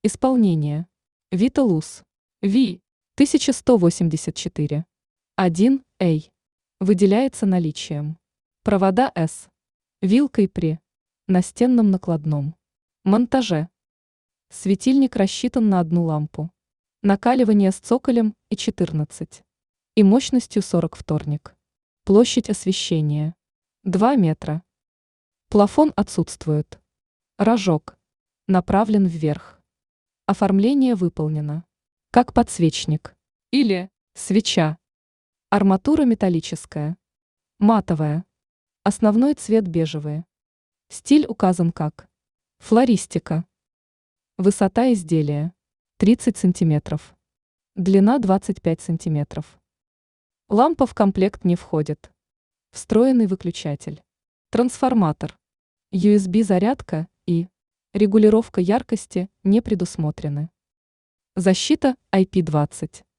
Исполнение. Виталус. Ви. 1184. 1А. Выделяется наличием. Провода С. Вилкой при настенном накладном монтаже. Светильник рассчитан на одну лампу. Накаливание с цоколем и 14. И мощностью 40 вторник. Площадь освещения. 2 метра. Плафон отсутствует. Рожок. Направлен вверх. Оформление выполнено. Как подсвечник. Или свеча. Арматура металлическая. Матовая. Основной цвет бежевый. Стиль указан как флористика. Высота изделия 30 сантиметров. Длина 25 сантиметров. Лампа в комплект не входит. Встроенный выключатель. Трансформатор. USB-зарядка и регулировка яркости не предусмотрены. Защита IP20.